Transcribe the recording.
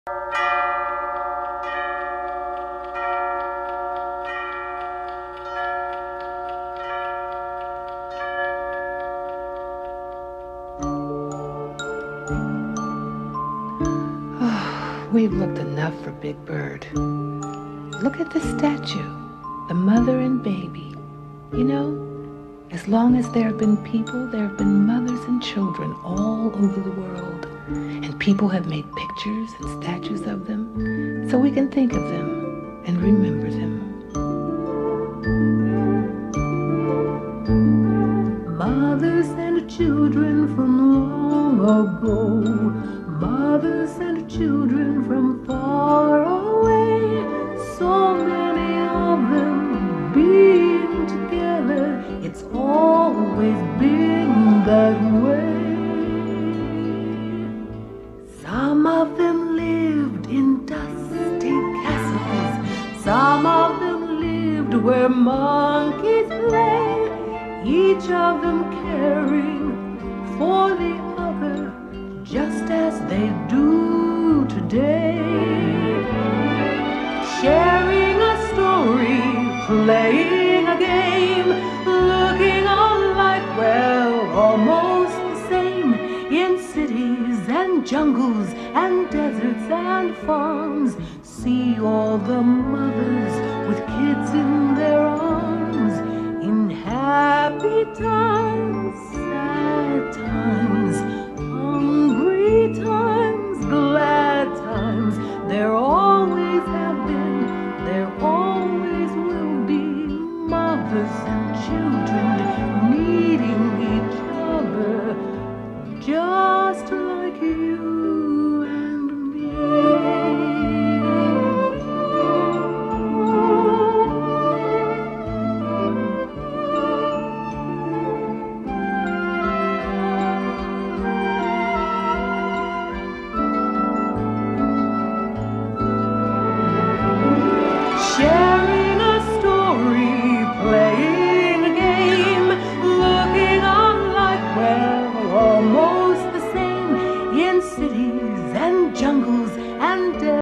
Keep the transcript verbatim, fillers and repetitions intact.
We've looked enough for Big Bird. Look at this statue, the mother and baby. You know, as long as there have been people, there have been mothers and children all over the world. And people have made pictures and statues of them, so we can think of them and remember them. Mothers and children from long ago, mothers and children from far away, so many of them being together, it's always been that way. Some of them lived in dusty castles, some of them lived where monkeys play, each of them caring for the other, just as they do today. Sharing a story, playing a game, looking on like, well, almost the same. In cities and jungles and deserts and farms, see all the mothers with kids in their arms. In happy times, sad times, hungry times, glad times, there always have been, there always will be mothers and children needing each other, just like you and me. Sharing a story, playing a game, looking on like, well, almost the same. In cities and jungles and deserts